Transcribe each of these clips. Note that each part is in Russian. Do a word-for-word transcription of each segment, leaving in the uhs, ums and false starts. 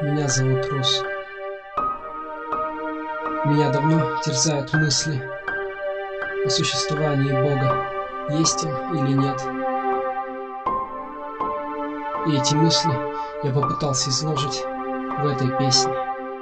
Меня зовут Рус. Меня давно терзают мысли о существовании Бога, есть он или нет. И эти мысли я попытался изложить в этой песне.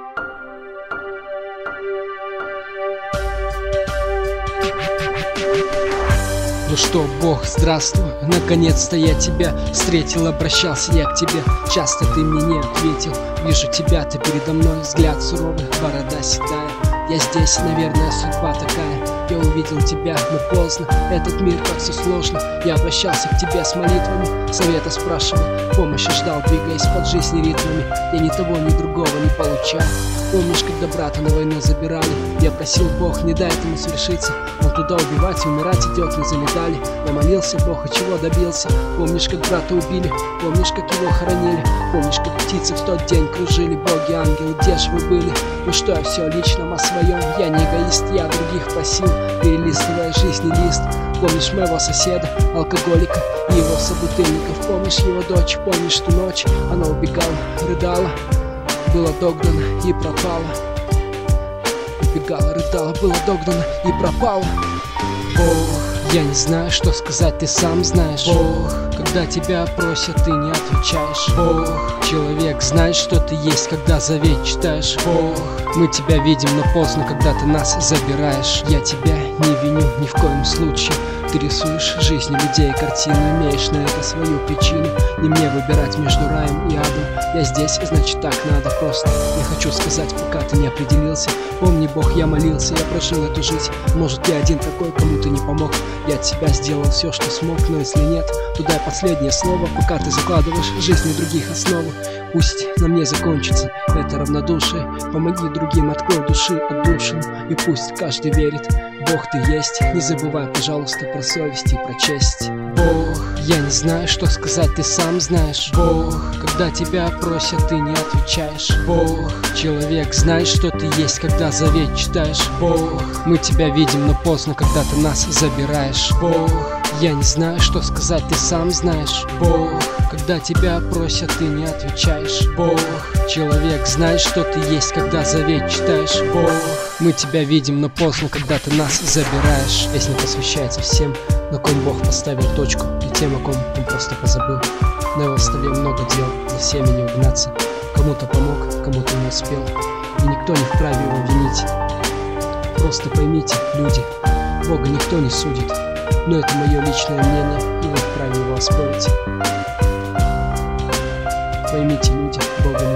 Ну что, Бог, здравствуй, наконец-то я тебя встретил, обращался я к тебе, часто ты мне не ответил. Вижу тебя, ты передо мной, взгляд суровый, борода седая. Я здесь, наверное, судьба такая. Я увидел тебя, но поздно, этот мир, как все сложно. Я обращался к тебе с молитвами, совета спрашивал, помощи ждал, двигаясь под жизнь ритмами. Я ни того, ни другого не получал. Помнишь, когда брата на войну забирали? Я просил, Бог, не дай этому свершиться. Он туда убивать и умирать идет, не залетали. Я молился, Бог, и чего добился? Помнишь, как брата убили? Помнишь, как его хоронили? Помнишь, как птицы в тот день кружили? Боги, ангелы, где ж вы были? Ну что, я все личном о своем. Я не эгоист, я других просил, перелистывая жизни лист. Помнишь моего соседа, алкоголика, и его собутыльников? Помнишь его дочь? Помнишь ту ночь? Она убегала, рыдала, была догнана и пропала. Убегала, рыдала, была догнана и пропала. Бог, я не знаю, что сказать, ты сам знаешь. Бог, когда тебя просят, ты не отвечаешь. Бог, человек, знаешь, что ты есть, когда завет читаешь. Бог, мы тебя видим, но поздно, когда ты нас забираешь. Я тебя не виню ни в коем случае. Ты рисуешь жизни людей картину, имеешь на это свою причину. Не мне выбирать между раем и адом. Я здесь, значит так надо просто. Я хочу сказать, пока ты не определился. Помни, Бог, я молился, я прожил эту жизнь. Может, я один такой, кому ты не помог. Я от себя сделал все, что смог, но если нет, то дай последнее слово, пока ты закладываешь в жизни других основу. Пусть на мне закончится это равнодушие. Помоги другим, открой души отдушину. И пусть каждый верит, Бог, ты есть. Не забывай, пожалуйста, про совесть и про честь. Бог, я не знаю, что сказать, ты сам знаешь. Бог, когда тебя просят, ты не отвечаешь. Бог, человек, знаешь, что ты есть, когда завет читаешь. Бог, мы тебя видим, но поздно, когда ты нас забираешь. Бог, я не знаю, что сказать, ты сам знаешь. Бог, когда тебя просят, ты не отвечаешь. Бог, человек, знаешь, что ты есть, когда завет читаешь. Бог, мы тебя видим, но поздно, когда ты нас забираешь. Песня посвящается всем, на ком Бог поставил точку, и тем, о ком он просто позабыл. На его столе много дел, за всеми не угнаться. Кому-то помог, кому-то не успел, и никто не вправе его винить. Просто поймите, люди, Бога никто не судит, но это мое личное мнение, и вы вправе его оспорить. Поймите, люди, Бога